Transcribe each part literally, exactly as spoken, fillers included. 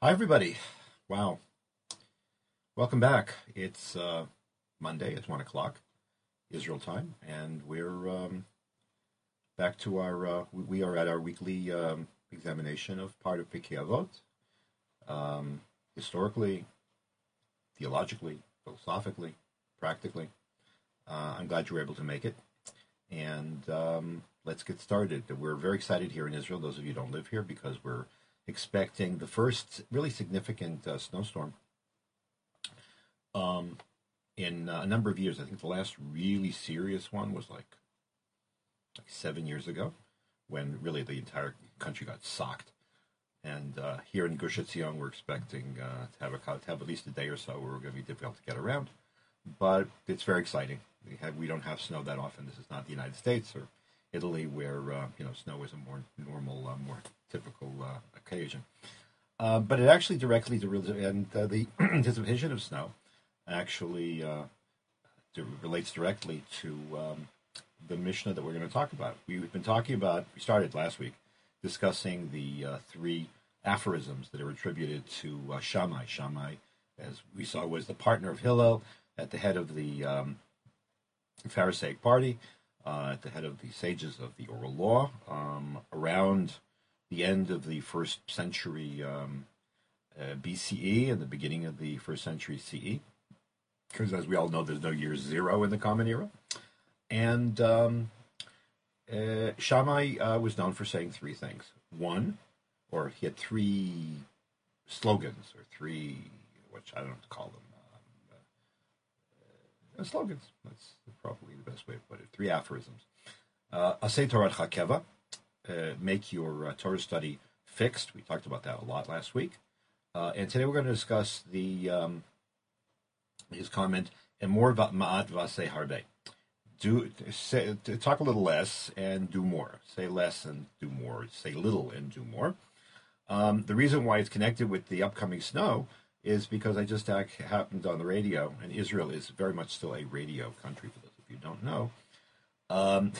Hi, everybody. Wow. Welcome back. It's uh, Monday at one o'clock, Israel time, and we're um, back to our, uh, we we are at our weekly um, examination of part of Pirkei Avot, um, historically, theologically, philosophically, practically. Uh, I'm glad you were able to make it, and um, let's get started. We're very excited here in Israel, those of you who don't live here, because we're expecting the first really significant uh, snowstorm um, in uh, a number of years. I think the last really serious one was like, like seven years ago, when really the entire country got socked. And uh, here in Gush Etzion, we're expecting uh, to have a to have at least a day or so where we're going to be difficult to get around, but it's very exciting. We have we don't have snow that often. This is not the United States or Italy, where uh, you know snow is a more normal, uh, more typical uh, occasion. Uh, but it actually directly and uh, the anticipation of snow actually uh, relates directly to um, the Mishnah that we're going to talk about. We've been talking about. We started last week discussing the uh, three aphorisms that are attributed to uh, Shammai. Shammai, as we saw, was the partner of Hillel at the head of the um, Pharisaic party, uh, at the head of the sages of the oral law, um, around the end of the first century um, uh, B C E and the beginning of the first century C E, because as we all know, there's no year zero in the Common Era. And um, uh, Shammai uh, was known for saying three things. One, or he had three slogans, or three, which I don't know what to call them, um, uh, uh, slogans. That's probably the best way to put it. Three aphorisms. Uh, Aseh Torah Chakeva, uh, make your uh, Torah study fixed. We talked about that a lot last week. Uh, and today we're going to discuss the um, his comment, "Emor ma'at v'aseh harbe." Do say, talk a little less and do more. Say less and do more. Say little and do more. Um, the reason why it's connected with the upcoming snow is because I just happened on the radio, and Israel is very much still a radio country, for those of you who don't know. Um,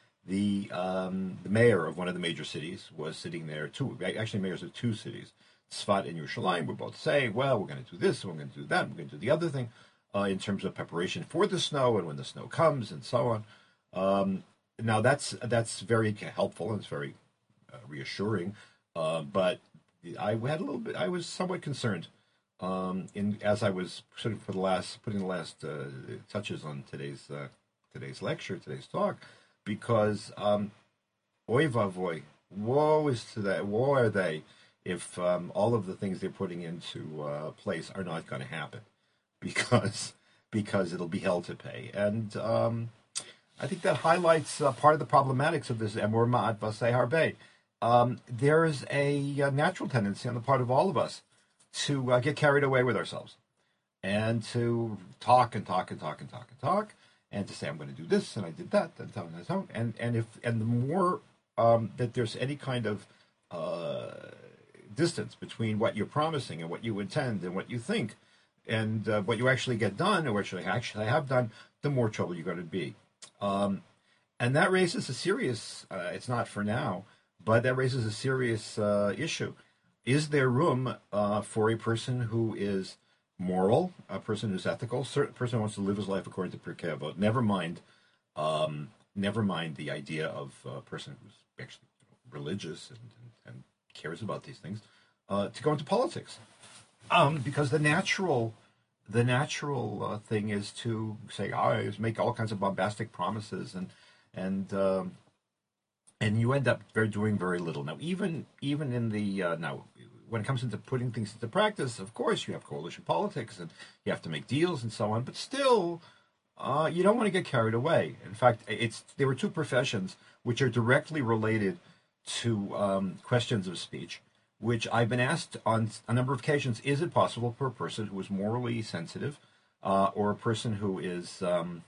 the um, the mayor of one of the major cities was sitting there, two, actually mayors of two cities, Tzfat and Yerushalayim, were both saying, well, we're going to do this, we're going to do that, we're going to do the other thing, uh, in terms of preparation for the snow and when the snow comes and so on. Um, now, that's that's very helpful and it's very uh, reassuring, uh, but I had a little bit, I was somewhat concerned um, in as I was sort of for the last, putting the last uh, touches on today's uh, today's lecture, today's talk, because um, oy vavoy, woe is to that, woe are they if um, all of the things they're putting into uh, place are not going to happen, because because it'll be hell to pay. And um, I think that highlights uh, part of the problematics of this Emor ma'at v'aseh harbe. Um, there's a, a natural tendency on the part of all of us to uh, get carried away with ourselves and to talk and talk and talk and talk and talk and to say, I'm going to do this and I did that and so on and so on. And, and, if, and the more um, that there's any kind of uh, distance between what you're promising and what you intend and what you think and uh, what you actually get done or what you actually have done, the more trouble you're going to be. Um, and that raises a serious, uh, it's not for now, but that raises a serious uh, issue. Is there room uh, for a person who is moral, a person who's ethical, a person who wants to live his life according to Pirkei Avot? Never mind, um, never mind the idea of a person who's actually religious and, and, and cares about these things, uh, to go into politics, um, because the natural, the natural uh, thing is to say, "I oh, make all kinds of bombastic promises," and and um, and you end up very, doing very little. Now, even even in the uh, now, when it comes into putting things into practice, of course, you have coalition politics and you have to make deals and so on. But still, uh, you don't want to get carried away. In fact, it's there were two professions which are directly related to um, questions of speech, which I've been asked on a number of occasions: is it possible for a person who is morally sensitive, uh, or a person who is um,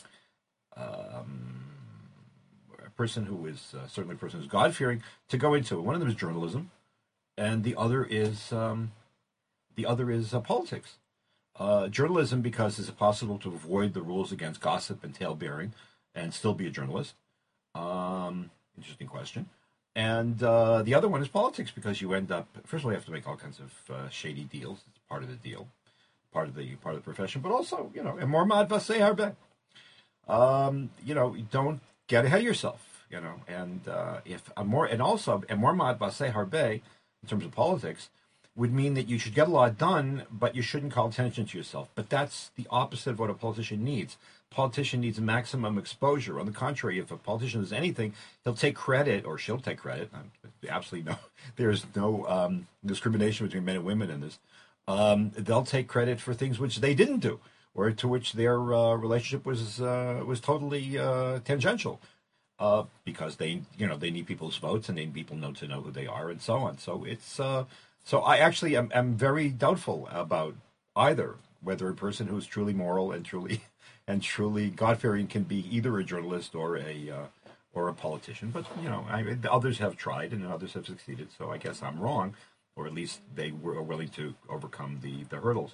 um, a person who is uh, certainly a person who's God-fearing, to go into it? One of them is journalism, and the other is um, the other is uh, politics. Uh, journalism, because is it possible to avoid the rules against gossip and tale-bearing and still be a journalist? Um, interesting question. And uh, the other one is politics, because you end up, first of all, you have to make all kinds of uh, shady deals. It's part of the deal, part of the part of the profession. But also, you know, emor ma'ad v'aseh harbeh. Um, you know, don't get ahead of yourself. You know, and uh, if a more, and also emor ma'ad v'aseh harbeh, in terms of politics, would mean that you should get a lot done, but you shouldn't call attention to yourself. But that's the opposite of what a politician needs. A politician needs maximum exposure. On the contrary, if a politician does anything, he'll take credit, or she'll take credit. Absolutely no, there is no um, discrimination between men and women in this. Um, they'll take credit for things which they didn't do, or to which their uh, relationship was uh, was totally uh, tangential. Uh, because they, you know, they need people's votes, and they need people know to know who they are, and so on. So it's uh, so I actually am, am very doubtful about either whether a person who is truly moral and truly and truly God-fearing can be either a journalist or a uh, or a politician. But you know, I, others have tried and others have succeeded. So I guess I'm wrong, or at least they were willing to overcome the the hurdles.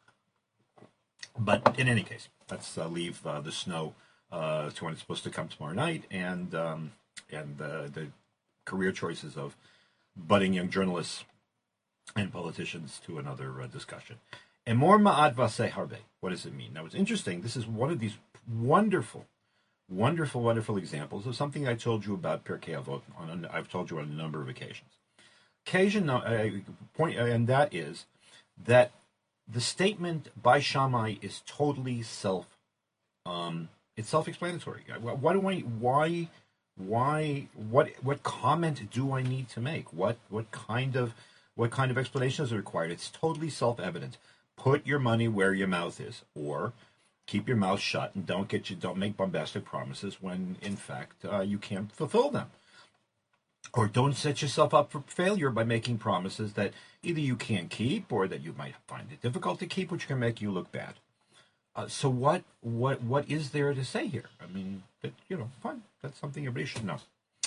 But in any case, let's uh, leave uh, the snow Uh, to when it's supposed to come tomorrow night, and um, and the, the career choices of budding young journalists and politicians to another uh, discussion. Emor ma'ad v'aseh harbeh. What does it mean? Now, it's interesting. This is one of these wonderful, wonderful, wonderful examples of something I told you about Pirkei Avot. On a, I've told you on a number of occasions. Occasion uh, point, uh, and that is that the statement by Shammai is totally self. Um, It's self-explanatory. What do I? Why? Why? What? What comment do I need to make? What? What kind of? What kind of explanations are required? It's totally self-evident. Put your money where your mouth is, or keep your mouth shut and don't get you. Don't make bombastic promises when, in fact, uh, you can't fulfill them. Or don't set yourself up for failure by making promises that either you can't keep or that you might find it difficult to keep, which can make you look bad. Uh, so what what what is there to say here? I mean, that, you know, fine. That's something everybody should know.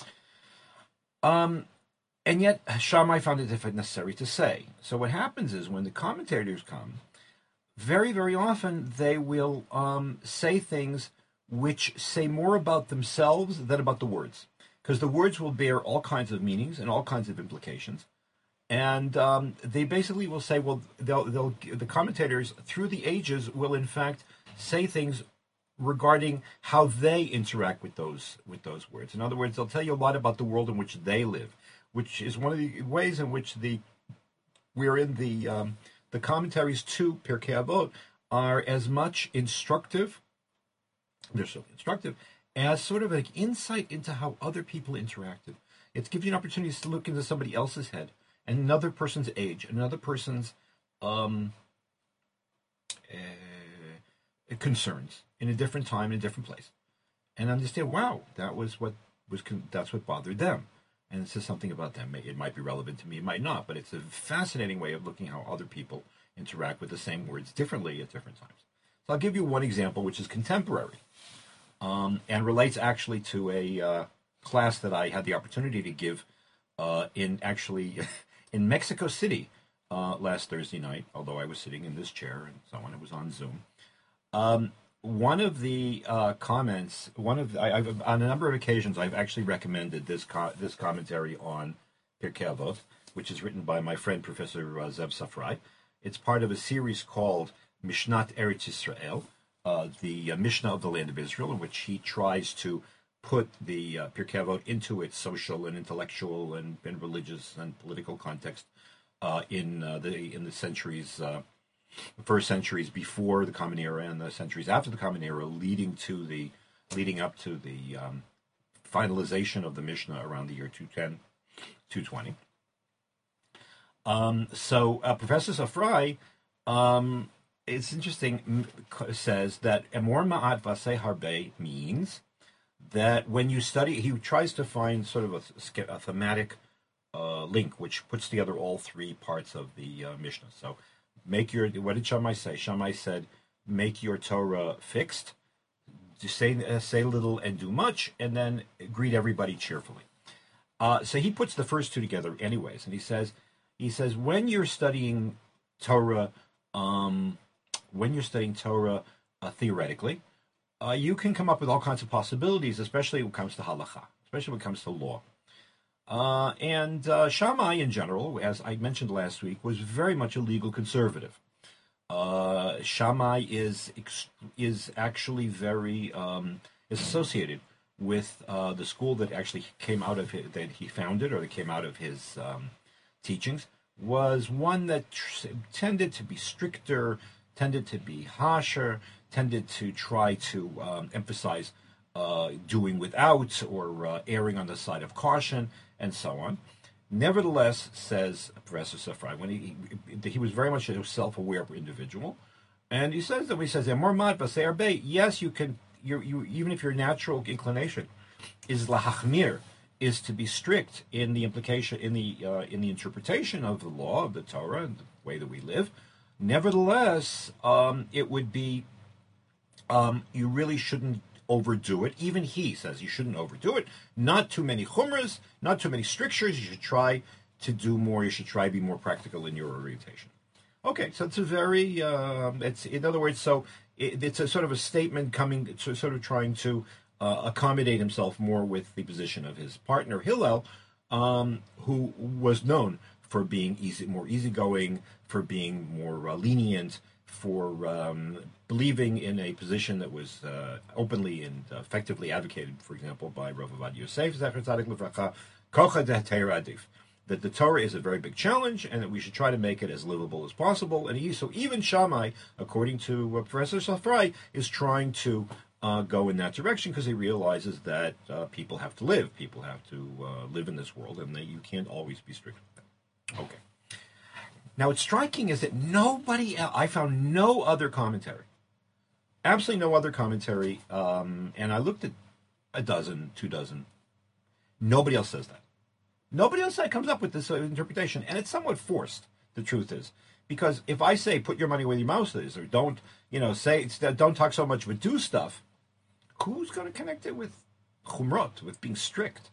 Um, and yet Shammai found it necessary to say. So what happens is when the commentators come, very very often they will um, say things which say more about themselves than about the words, because the words will bear all kinds of meanings and all kinds of implications. And um, they basically will say, well, they'll, they'll, the commentators through the ages will in fact say things regarding how they interact with those with those words. In other words, they'll tell you a lot about the world in which they live, which is one of the ways in which the we're in the um, the commentaries to Pirkei Avot are as much instructive. They're so instructive as sort of like insight into how other people interacted. It gives you an opportunity to look into somebody else's head, and another person's age, another person's um, uh, concerns in a different time, in a different place, and understand. Wow, that was what was con- that's what bothered them, and it says something about them. It might be relevant to me, it might not, but it's a fascinating way of looking how other people interact with the same words differently at different times. So I'll give you one example, which is contemporary, um, and relates actually to a uh, class that I had the opportunity to give uh, in actually. In Mexico City uh, last Thursday night, although I was sitting in this chair and so on, it was on Zoom. Um, one of the uh, comments, one of the, I, I've, on a number of occasions, I've actually recommended this co- this commentary on Pirkei Avot, which is written by my friend Professor uh, Zev Safrai. It's part of a series called Mishnat Eretz Yisrael, uh, the uh, Mishnah of the Land of Israel, in which he tries to put the uh, Pirkei Avot into its social and intellectual and, and religious and political context uh, in uh, the in the centuries, uh, first centuries before the Common Era and the centuries after the Common Era, leading to the leading up to the um, finalization of the Mishnah around the year two ten, two twenty. Um, so uh, Professor Safrai, um, it's interesting, says that Emor ma'ad v'aseh harbeh means that when you study, he tries to find sort of a, a thematic uh, link which puts together all three parts of the uh, Mishnah. So, make your, what did Shammai say? Shammai said, make your Torah fixed, just say uh, say little and do much, and then greet everybody cheerfully. Uh, so he puts the first two together, anyways, and he says he says when you're studying Torah, um, when you're studying Torah uh, theoretically. Uh, you can come up with all kinds of possibilities, especially when it comes to halacha, especially when it comes to law. Uh, and uh, Shammai, in general, as I mentioned last week, was very much a legal conservative. Uh, Shammai is is actually very um, is associated with uh, the school that actually came out of his, that he founded, or that came out of his um, teachings, was one that tr- tended to be stricter, tended to be harsher, tended to try to um, emphasize uh, doing without, or uh, erring on the side of caution, and so on. Nevertheless, says Professor Safrai, when he, he he was very much a self-aware individual, and he says that when he says "Mormad b'seir beit," yes, you can. You you even if your natural inclination is lahachmir, is to be strict in the implication in the uh, in the interpretation of the law of the Torah and the way that we live. Nevertheless, um, it would be um, you really shouldn't overdo it. Even he says you shouldn't overdo it. Not too many chumras, not too many strictures. You should try to do more. You should try to be more practical in your orientation. Okay, so it's a very, uh, it's in other words, so it, it's a sort of a statement coming, to, sort of trying to uh, accommodate himself more with the position of his partner Hillel, um, who was known for being easy, more easygoing, for being more uh, lenient, for um, believing in a position that was uh, openly and effectively advocated, for example, by Rav Ovadia Yosef, Zecher Tzadik Livracha, Kocha de Torah Adif, that the Torah is a very big challenge and that we should try to make it as livable as possible. And he, so even Shammai, according to uh, Professor Safrai, is trying to uh, go in that direction because he realizes that uh, people have to live, people have to uh, live in this world, and that you can't always be strict with them. Okay. Now, what's striking is that nobody else, I found no other commentary, absolutely no other commentary, um, and I looked at a dozen, two dozen. Nobody else says that. Nobody else comes up with this uh, interpretation, and it's somewhat forced, the truth is. Because if I say, put your money where your mouth is, or don't, you know, say, don't talk so much, but do stuff, who's going to connect it with chumrot, with being strict?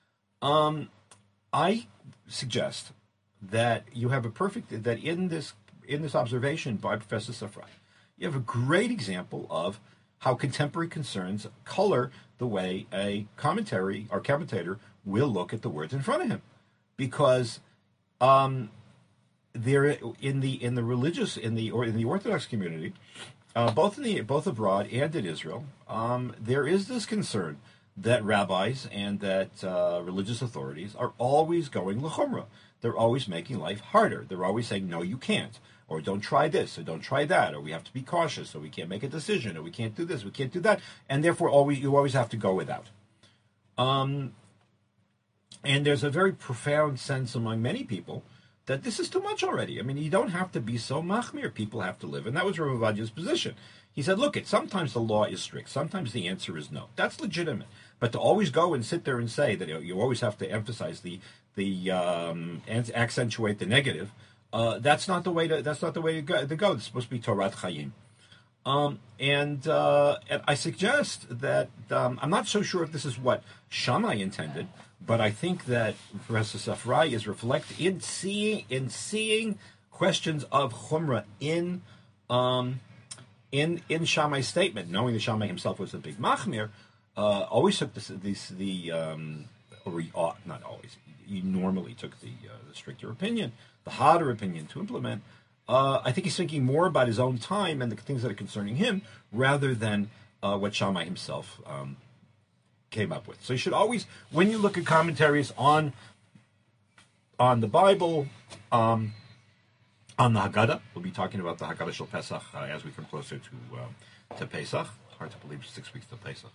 Um, I suggest that you have a perfect, that in this in this observation by Professor Safrai, you have a great example of how contemporary concerns color the way a commentary or commentator will look at the words in front of him, because um, there in the in the religious in the or in the Orthodox community, uh, both in the both abroad and in Israel, um, there is this concern that rabbis and that uh, religious authorities are always going l'chumra. They're always making life harder. They're always saying, no, you can't, or don't try this, or don't try that, or we have to be cautious, or we can't make a decision, or we can't do this, we can't do that, and therefore always you always have to go without. Um, and there's a very profound sense among many people that this is too much already. I mean, you don't have to be so machmir. People have to live, and that was Rav Ovadia's position. He said, look, it sometimes the law is strict, sometimes the answer is no. That's legitimate. But to always go and sit there and say that you, know, you always have to emphasize the the um, and accentuate the negative, uh, that's not the way to that's not the way to go. To go. It's supposed to be Torat Chaim. Um, and, uh, and I suggest that um, I'm not so sure if this is what Shammai intended, but I think that Professor Safrai is reflecting in seeing in seeing questions of chumrah in um, in in Shammai's statement, knowing that Shammai himself was a big machmir. Uh, always took this, this the um, or he ought, not always. He normally took the, uh, the stricter opinion, the harder opinion to implement. Uh, I think he's thinking more about his own time and the things that are concerning him, rather than uh, what Shammai himself um, came up with. So you should always, when you look at commentaries on on the Bible, um, on the Haggadah, we'll be talking about the Haggadah Shel Pesach uh, as we come closer to uh, to Pesach. Hard to believe six weeks to Pesach.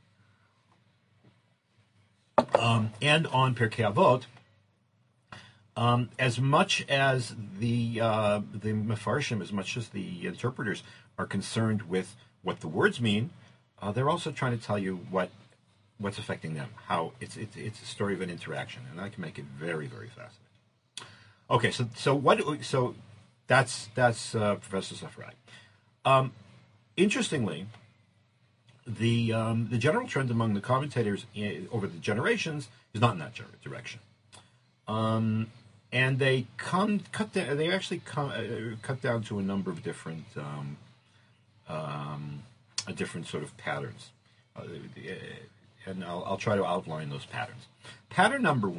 Um, and on Pirkei Avot, um, as much as the uh, the Mefarshim, as much as the interpreters are concerned with what the words mean, uh, they're also trying to tell you what what's affecting them. How it's it's it's a story of an interaction, and that can make it very very fascinating. Okay, so so what so that's that's uh, Professor Safrai. Um, interestingly. The um, the general trend among the commentators in, over the generations is not in that direction, um, and they come cut down. They actually come uh, cut down to a number of different um, um, a different sort of patterns, uh, and I'll, I'll try to outline those patterns. Pattern number one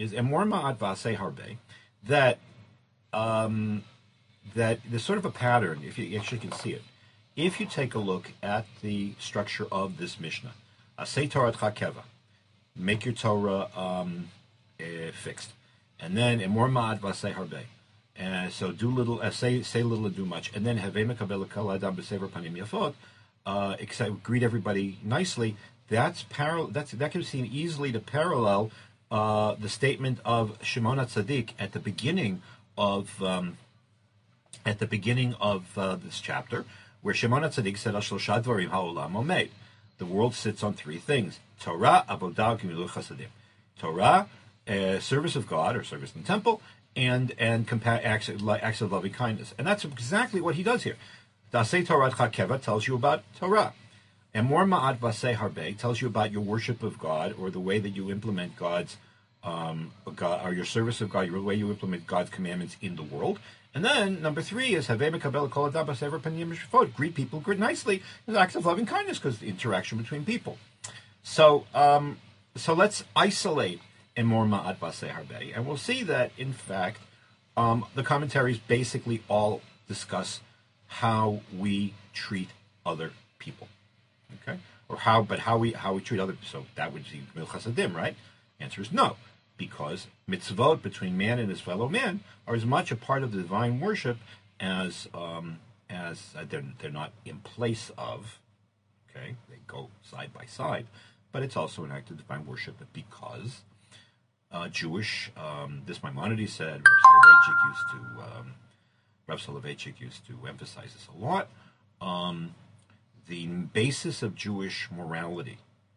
is Emor Ma'at V'aseh Harbe, that um, that there's sort of a pattern, if you actually can see it. If you take a look at the structure of this Mishnah, Aseh Toratcha Keva, make your Torah um, uh, fixed, and then Emor Ma'at V'aseh Harbe, and so do little, uh, say say little and do much, and then Havei Mekabel Kol Adam B'Sever Panim Yafot, uh, except, greet everybody nicely. That's parallel. That's that can be seen easily to parallel uh, the statement of Shimon HaTzadik at the beginning of um, at the beginning of uh, this chapter, where Shimon HaTzadik said, "Al shlosha dvarim ha'olam omed." The world sits on three things: Torah, Avodah, Gemilut Chasadim. Torah, uh, service of God or service in the temple, and and compa- acts, acts of loving kindness. And that's exactly what he does here. Dasei Torah Keva tells you about Torah. Emor Ma'at V'aseh Harbe tells you about your worship of God, or the way that you implement God's, um, God, or your service of God, your way you implement God's commandments in the world. And then number three is Havei Mekabel Kol Adam B'Sever Panim Yafot. Greet people greet nicely. It's acts of loving kindness because the interaction between people. So, um, so let's isolate Emor Ma'at V'aseh Harbe, and we'll see that in fact um, the commentaries basically all discuss how we treat other people. Okay, or how, but how we how we treat other. So that would be Gemilut Chasadim, right? Answer is no, because mitzvot between man and his fellow man are as much a part of the divine worship as um, as uh, they're they're not in place of. Okay, they go side by side, but it's also an act of divine worship because uh, Jewish. Um, this Maimonides said. Rav Soloveitchik used to. Um, Rav Soloveitchik used to emphasize this a lot. Um, The basis of Jewish morality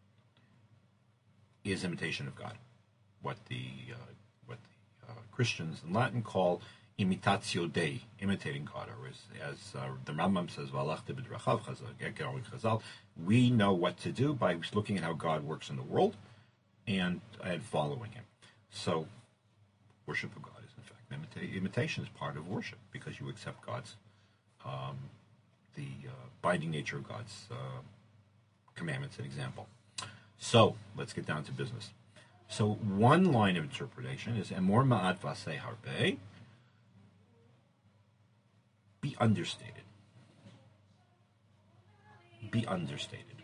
is imitation of God, what the uh, what the uh, Christians in Latin call imitatio Dei, imitating God, or as, as uh, the Rambam says, "V'alachta b'drachav chazal." We know what to do by looking at how God works in the world and and following Him. So, worship of God is in fact imita- imitation is part of worship because you accept God's. Um, the uh, binding nature of God's uh, commandments and example. So, let's get down to business. So, one line of interpretation is Emor Ma'at V'aseh Harbe, be understated. Be understated.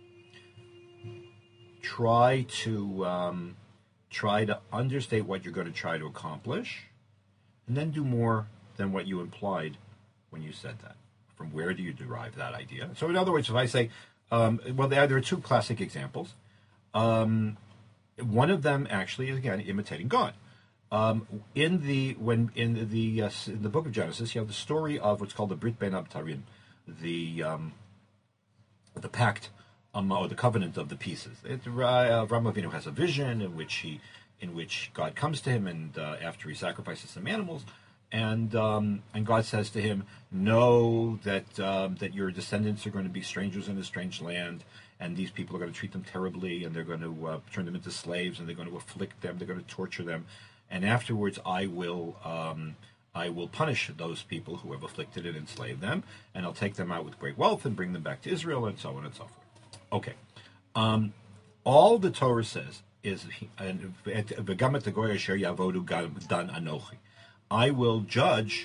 Try to um, try to understate what you're going to try to accomplish, and then do more than what you implied when you said that. From where do you derive that idea? So, in other words, if I say, um, well, there, there are two classic examples. Um, one of them actually is again imitating God. Um, in the when in the uh, in the book of Genesis, you have the story of what's called the Brit Ben Abtarim, the um, the pact um, or the covenant of the pieces. It, uh, Avraham Avinu has a vision in which he in which God comes to him, and uh, after he sacrifices some animals. And um, and God says to him, know that um, that your descendants are going to be strangers in a strange land, and these people are going to treat them terribly, and they're going to uh, turn them into slaves, and they're going to afflict them, they're going to torture them, and afterwards I will um, I will punish those people who have afflicted and enslaved them, and I'll take them out with great wealth and bring them back to Israel, and so on and so forth. Okay, um, all the Torah says is v'gamet hagoy asher yavodu dan anochi. I will judge,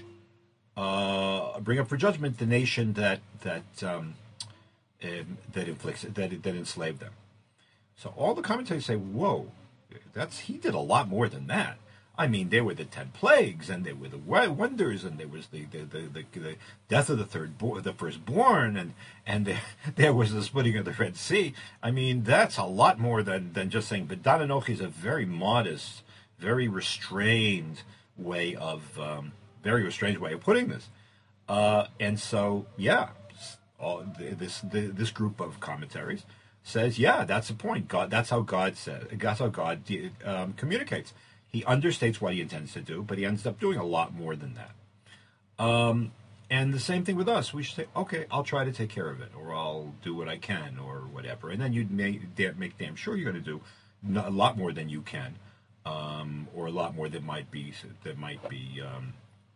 uh, bring up for judgment the nation that that um, um, that inflicts that that enslaved them. So all the commentators say, "Whoa, that's he did a lot more than that." I mean, there were the ten plagues, and there were the wonders, and there was the the, the, the, the death of the third, bo- the firstborn, and and there, there was the splitting of the Red Sea. I mean, that's a lot more than than just saying. But Dan Anochi is a very modest, very restrained way of um, very restrained way of putting this, uh, and so yeah, all, this this group of commentaries says yeah, that's the point. God, that's how God says. That's how God um, communicates. He understates what he intends to do, but he ends up doing a lot more than that. Um, and the same thing with us. We should say, okay, I'll try to take care of it, or I'll do what I can, or whatever. And then you'd make, make damn sure you're going to do a lot more than you can. Um, or a lot more that might be that might be um,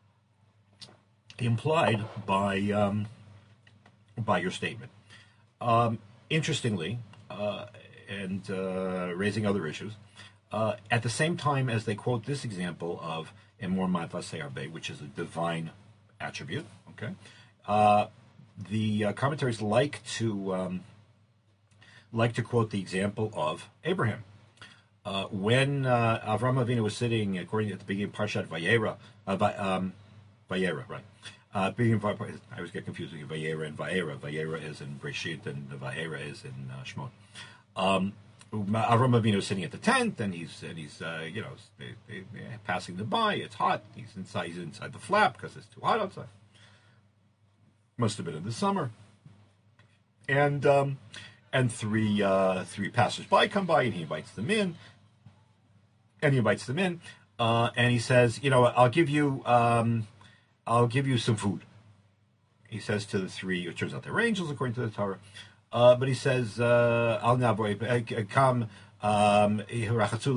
implied by um, by your statement. Um, interestingly, uh, and uh, raising other issues, Uh, at the same time as they quote this example of Emor Matvasei Harbe, which is a divine attribute, okay, uh, the uh, commentaries like to um, like to quote the example of Abraham. Uh, when uh, Avram Avinu was sitting, according to the beginning of Parshat Vayera, uh, Vi- um, Vayera, right? Uh, beginning of, I always get confused with Vayera and Vayera. Vayera is in Breshit, and Vayera is in uh, Shemot. Um, Avram Avinu is sitting at the tent, and he's and he's uh, you know they, they, they're passing them by. It's hot. He's inside. He's inside the flap because it's too hot outside. Must have been in the summer, and um, and three uh, three passersby come by, and he invites them in. And he invites them in, uh, and he says, "You know, I'll give you, um, I'll give you some food." He says to the three. It turns out they're angels, according to the Torah. Uh, but he says, uh, "Al naboi come, um, you'll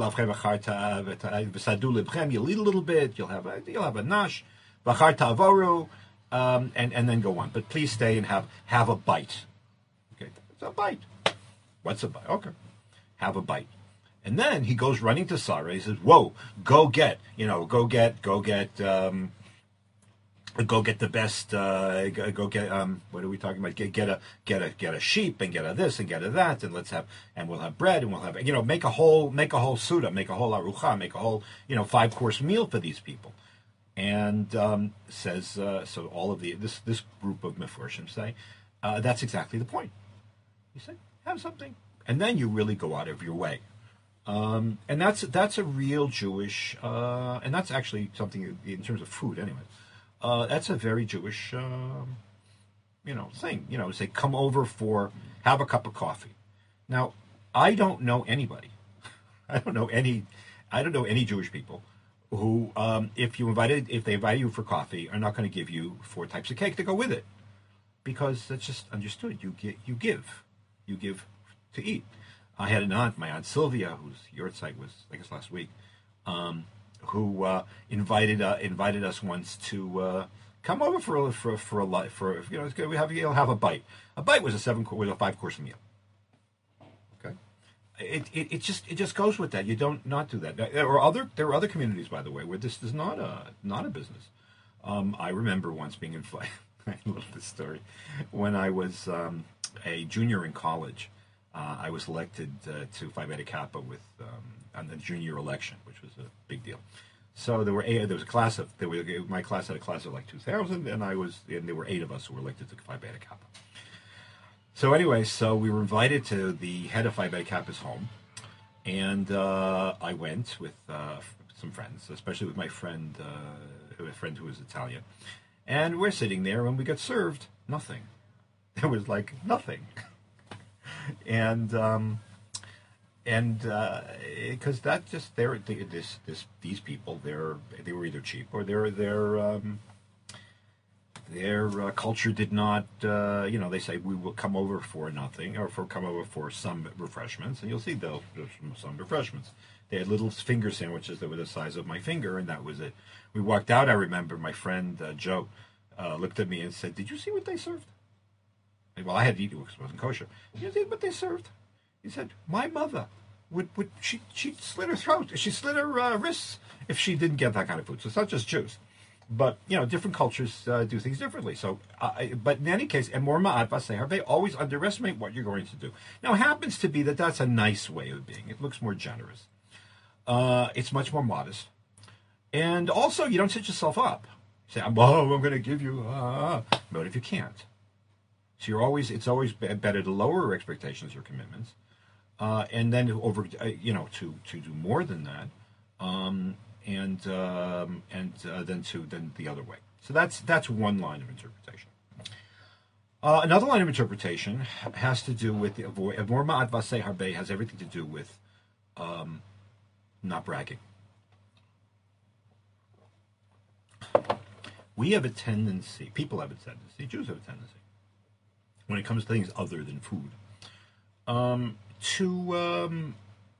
eat a little bit. You'll have a, you'll have a nash, avoru, um, and and then go on. But please stay and have have a bite. Okay, it's a bite. What's a bite? Okay, have a bite." And then he goes running to Sarah. He says, "Whoa, go get, you know, go get, go get, um, go get the best. Uh, go, go get. Um, what are we talking about? Get, get a, get a, get a sheep, and get a this, and get a that, and let's have, and we'll have bread, and we'll have, you know, make a whole, make a whole suda, make a whole arucha, make a whole, you know, five course meal for these people." And um, says, uh, so all of the this this group of meforshim say, uh, that's exactly the point. You say, have something, and then you really go out of your way. Um, and that's that's a real Jewish, uh, and that's actually something in terms of food, anyway. Uh, that's a very Jewish, um, you know, thing. You know, say come over for have a cup of coffee. Now, I don't know anybody. I don't know any. I don't know any Jewish people who, um, if you invited, if they invite you for coffee, are not going to give you four types of cake to go with it, because that's just understood. You get, you give, you give to eat. I had an aunt, my aunt Sylvia, whose yahrzeit was, I guess, last week, um, who uh, invited uh, invited us once to uh, come over for a, for for a for you know we have you'll have a bite. A bite was a seven was a five course meal. Okay, it, it it just it just goes with that. You don't not do that. There are other there are other communities, by the way, where this is not a not a business. Um, I remember once being in flight. I love this story. When I was um, a junior in college. Uh, I was elected uh, to Phi Beta Kappa with um, on the junior election, which was a big deal. So there were eight, there was a class of there were, my class had a class of like two thousand, and I was and there were eight of us who were elected to Phi Beta Kappa. So anyway, so we were invited to the head of Phi Beta Kappa's home, and uh, I went with uh, some friends, especially with my friend, uh, a friend who was Italian, and we're sitting there, and we got served nothing. There was like nothing. And um, and because uh, that just they're they, this this these people they're they were either cheap or their their um, their uh, culture did not uh, you know they say we will come over for nothing or for come over for some refreshments, and you'll see they'll there's some refreshments. They had little finger sandwiches that were the size of my finger, and that was it. We walked out. I remember my friend uh, Joe uh, looked at me and said, "Did you see what they served?" Well, I had to eat it because it wasn't kosher. You see what they served? He said, "My mother would would she she slit her throat, she slit her uh, wrists if she didn't get that kind of food." So it's not just Jews, but you know, different cultures uh, do things differently. So, uh, but in any case, Emor Ma'at Vasei Harbe, always underestimate what you're going to do. Now, it happens to be that that's a nice way of being. It looks more generous. Uh, it's much more modest, and also you don't set yourself up. Say, "Oh, I'm going to give you," uh, but if you can't. So you're always it's always better to lower your expectations or commitments, uh, and then to over uh, you know to, to do more than that, um, and um, and uh, then to then the other way. So that's that's one line of interpretation. Uh, another line of interpretation has to do with the Emor Ma'at Vasei Harbe has everything to do with um, not bragging. We have a tendency, people have a tendency, Jews have a tendency, when it comes to things other than food, um, to um,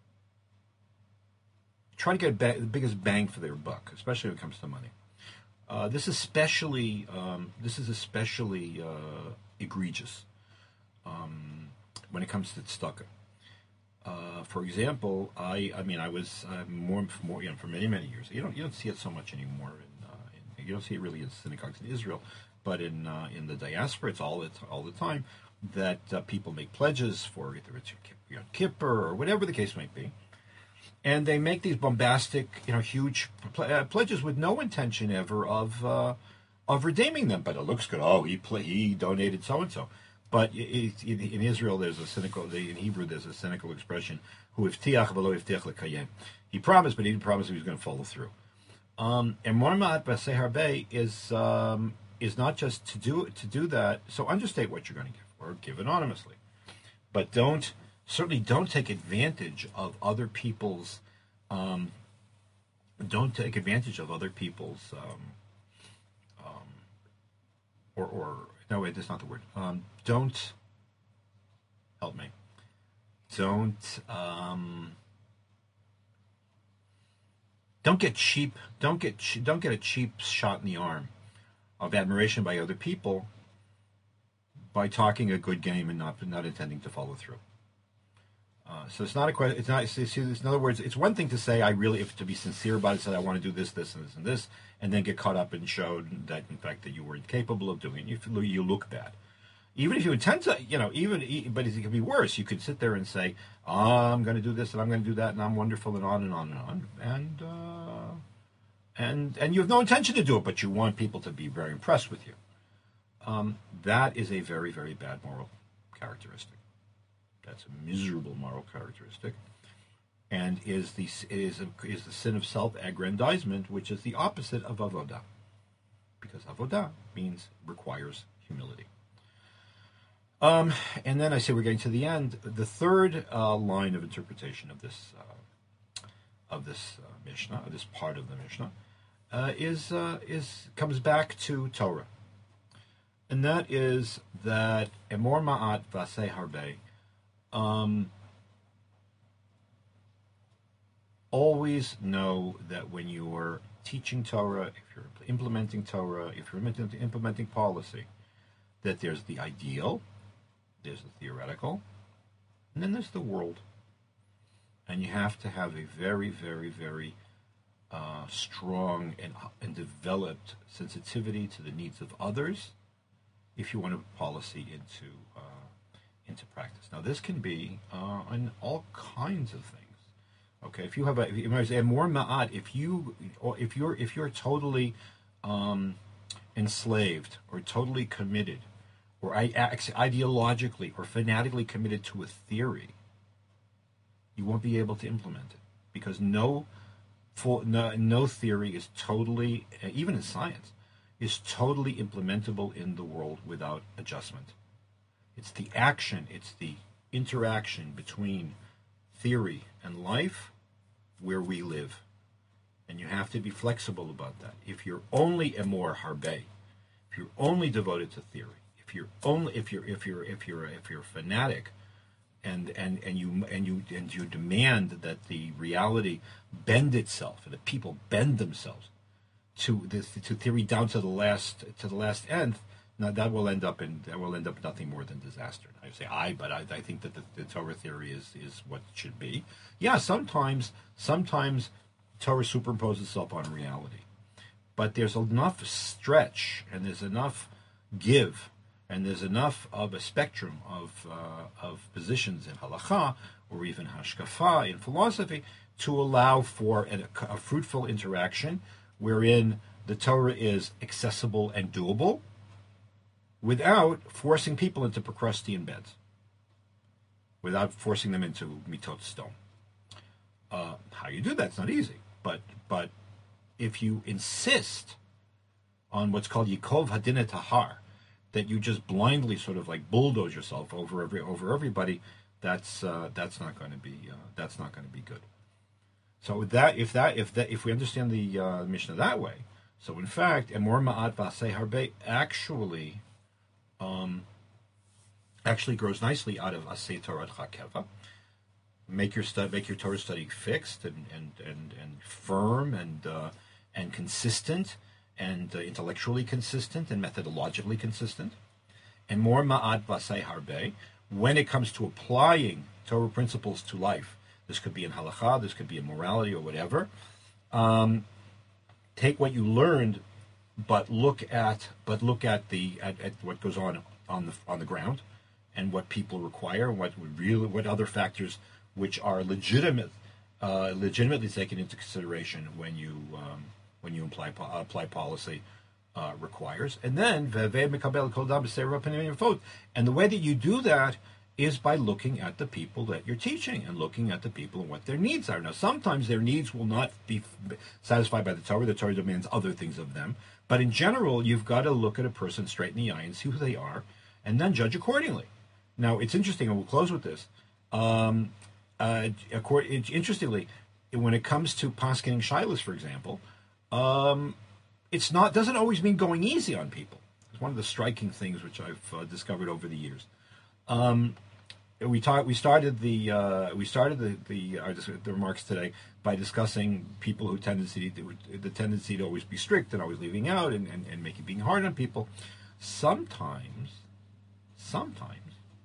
try to get ba- the biggest bang for their buck, especially when it comes to money. Uh, this especially um, this is especially uh, egregious um, when it comes to tzedakah. Uh, for example, I I mean I was uh, more more you know for many many years. You don't you don't see it so much anymore. In, uh, in, you don't see it really in synagogues in Israel, but in uh, in the diaspora, it's all it's all the time that uh, people make pledges for either it's Yom Kippur or whatever the case might be, and they make these bombastic, you know, huge pl- uh, pledges with no intention ever of uh, of redeeming them. But it looks good. Oh, he pl- he donated so and so. But it, it, in Israel, there's a cynical. In Hebrew, there's a cynical expression: "Hu iftiach v'lo iftiach lekayem." He promised, but he didn't promise he was going to follow through. Um, and Mormat Basei Harbe is um, is not just to do to do that. So understate what you're going to give, or give anonymously, but don't certainly don't take advantage of other people's. Um, don't take advantage of other people's. Um, um, or or no wait, that's not the word. Um, don't help me. Don't. Um, Don't get cheap. Don't get don't get a cheap shot in the arm of admiration by other people by talking a good game and not not intending to follow through. Uh, so it's not a question. It's not. It's, it's, in other words, it's one thing to say I really, if to be sincere about it, say I want to do this, this, and this, and this, and then get caught up and showed that in fact that you were incapable of doing it. You feel, you look bad. Even if you intend to, you know, even, but it could be worse. You could sit there and say, oh, I'm going to do this and I'm going to do that and I'm wonderful and on and on and on. And, uh, and, and you have no intention to do it, but you want people to be very impressed with you. Um, that is a very, very bad moral characteristic. That's a miserable moral characteristic. And is the, is, a, is the sin of self-aggrandizement, which is the opposite of avodah. Because avodah means requires humility. Um, and then I say we're getting to the end. The third uh, line of interpretation of this uh, of this uh, Mishnah, of this part of the Mishnah, uh, is uh, is comes back to Torah, and that is that emor ma'at v'aseh harbe. Um, always know that when you are teaching Torah, if you're implementing Torah, if you're implementing policy, that there's the ideal. There's the theoretical, and then there's the world. And you have to have a very, very, very uh, strong and, and developed sensitivity to the needs of others if you want to put policy into uh, into practice. Now, this can be uh, on all kinds of things. Okay, if you have a, if you say more ma'at, if you or if you're if you're totally um, enslaved or totally committed, or ideologically or fanatically committed to a theory, you won't be able to implement it because no, full, no, no theory is totally, even in science, is totally implementable in the world without adjustment. It's the action, it's the interaction between theory and life where we live. And you have to be flexible about that. If you're only emor harbe, if you're only devoted to theory, if you're only if you're if you're if you're if you're a fanatic, and and and you and you and you demand that the reality bend itself and that people bend themselves to this to theory down to the last to the last nth, now that will end up in that will end up nothing more than disaster. I say I, but I, I think that the, the Torah theory is is what it should be. Yeah, sometimes sometimes Torah superimposes itself on reality, but there's enough stretch and there's enough give. And there's enough of a spectrum of uh, of positions in halacha or even hashkafa in philosophy to allow for a, a fruitful interaction wherein the Torah is accessible and doable without forcing people into Procrustean beds, without forcing them into mitot stone. Uh, how you do that's not easy, but but if you insist on what's called Yikov Hadin Tahar, that you just blindly sort of like bulldoze yourself over every over everybody, that's uh, that's not going to be uh, that's not going to be good. So with that, if that if that if we understand the uh, Mishnah that way, so in fact, emor ma'at v'aseh harbe actually um, actually grows nicely out of aseh Torah chakeva. Make your stud, make your Torah study fixed and and and, and firm and uh, and consistent. And uh, intellectually consistent and methodologically consistent, and more ma'at v'aseh harbe, when it comes to applying Torah principles to life, this could be in halakha, this could be in morality or whatever, um, take what you learned, but look at but look at the at, at what goes on on the on the ground, and what people require, what would really what other factors which are legitimate, uh, legitimately taken into consideration when you um, when you apply apply policy uh, requires, and then and the way that you do that is by looking at the people that you're teaching and looking at the people and what their needs are. Now, sometimes their needs will not be satisfied by the Torah. The Torah demands other things of them. But in general, you've got to look at a person straight in the eye and see who they are, and then judge accordingly. Now, it's interesting, and we'll close with this. Um, uh, interestingly, when it comes to paskening shilas, for example, um, it's not doesn't always mean going easy on people. It's one of the striking things which I've uh, discovered over the years. Um, we talked. We started the uh, we started the the, our, the remarks today by discussing people who tendency the tendency to always be strict and always leaving out and, and, and making being hard on people. Sometimes, sometimes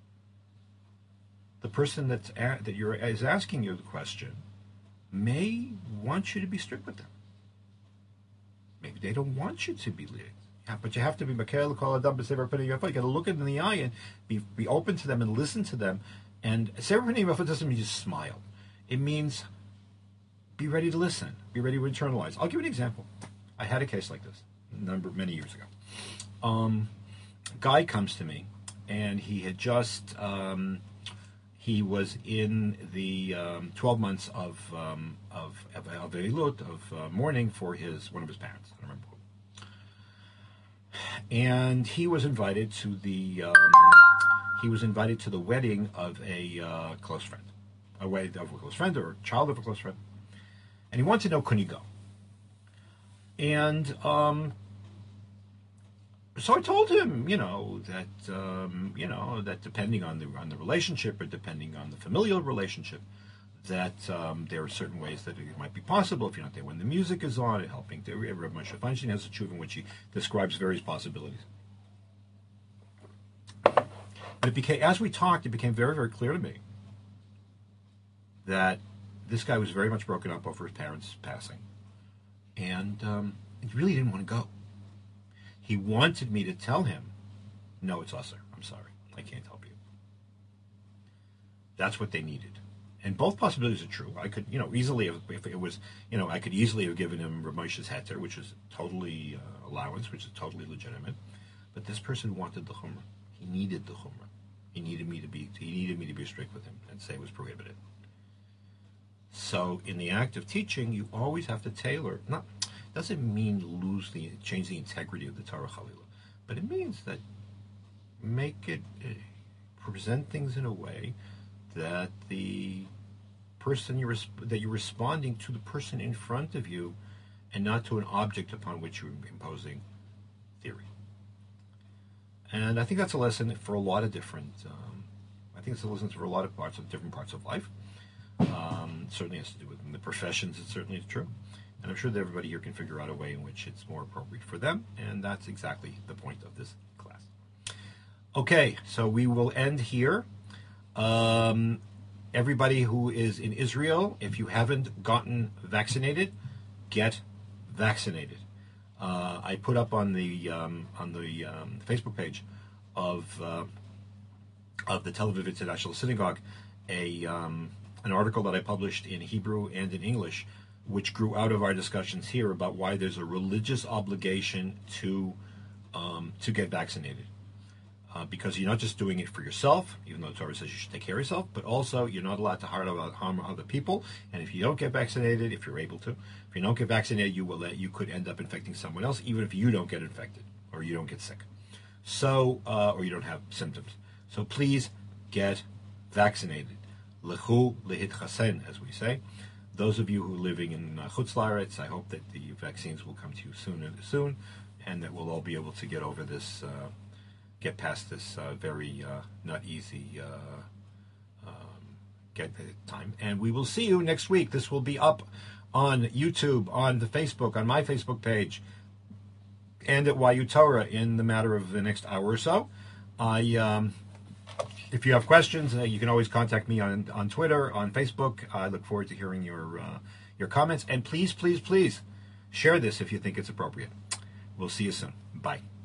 the person that's a, that you're is asking you the question may want you to be strict with them. Maybe they don't want you to be lenient. Yeah, but you have to be Makael, call a dumb, Sefer Pnei Yafot. You got to look them in the eye and be be open to them and listen to them. And Sefer Pnei Yafot doesn't mean just smile. It means be ready to listen, be ready to internalize. I'll give you an example. I had a case like this a number many years ago. Um, a guy comes to me, and he had just um, he was in the um, twelve months of um, of of of, of, of uh, mourning for his one of his parents. I don't remember. And he was invited to the um, he was invited to the wedding of a uh, close friend, a wedding of a close friend or a child of a close friend, and he wanted to know, can he go? And um, so I told him, you know, that um, you know that depending on the on the relationship or depending on the familial relationship, that um, there are certain ways that it might be possible if you're not there when the music is on, and helping to Rav Moshe Feinstein has a tshuva in which he describes various possibilities. But it became, as we talked, it became very, very clear to me that this guy was very much broken up over his parents' passing, and um, he really didn't want to go. He wanted me to tell him, "No, it's usher. I'm sorry, I can't help you." That's what they needed. And both possibilities are true. I could, you know, easily have, if it was, you know, I could easily have given him Rav Moshe's heter, which is totally uh, allowance, which is totally legitimate. But this person wanted the chumrah. He needed the chumrah. He needed me to be. He needed me to be strict with him and say it was prohibited. So, in the act of teaching, you always have to tailor. Not doesn't mean lose the change the integrity of the Torah Chalila, but it means that make it uh, present things in a way that the person you're that you're responding to the person in front of you, and not to an object upon which you're imposing theory. And I think that's a lesson for a lot of different. Um, I think it's a lesson for a lot of parts of different parts of life. Um, it certainly has to do with the professions. It certainly is true, and I'm sure that everybody here can figure out a way in which it's more appropriate for them. And that's exactly the point of this class. Okay, so we will end here. Um, everybody who is in Israel, if you haven't gotten vaccinated, get vaccinated. Uh, I put up on the um, on the um, Facebook page of uh, of the Tel Aviv International Synagogue a um, an article that I published in Hebrew and in English, which grew out of our discussions here about why there's a religious obligation to um, to get vaccinated. Uh, because you're not just doing it for yourself, even though the Torah says you should take care of yourself, but also you're not allowed to harm other people. And if you don't get vaccinated, if you're able to, if you don't get vaccinated, you will let, you could end up infecting someone else, even if you don't get infected or you don't get sick. So, uh, or you don't have symptoms. So please get vaccinated. Lechu lehitchasen, as we say. Those of you who are living in uh, Chutz La'aretz, I hope that the vaccines will come to you soon and soon, and that we'll all be able to get over this. Uh, get past this uh, very uh, not easy uh, um, get time. And we will see you next week. This will be up on YouTube, on the Facebook, on my Facebook page, and at Y U Torah in the matter of the next hour or so. I um, if you have questions, uh, you can always contact me on on Twitter, on Facebook. I look forward to hearing your uh, your comments, and please, please, please share this if you think it's appropriate. We'll see you soon. Bye.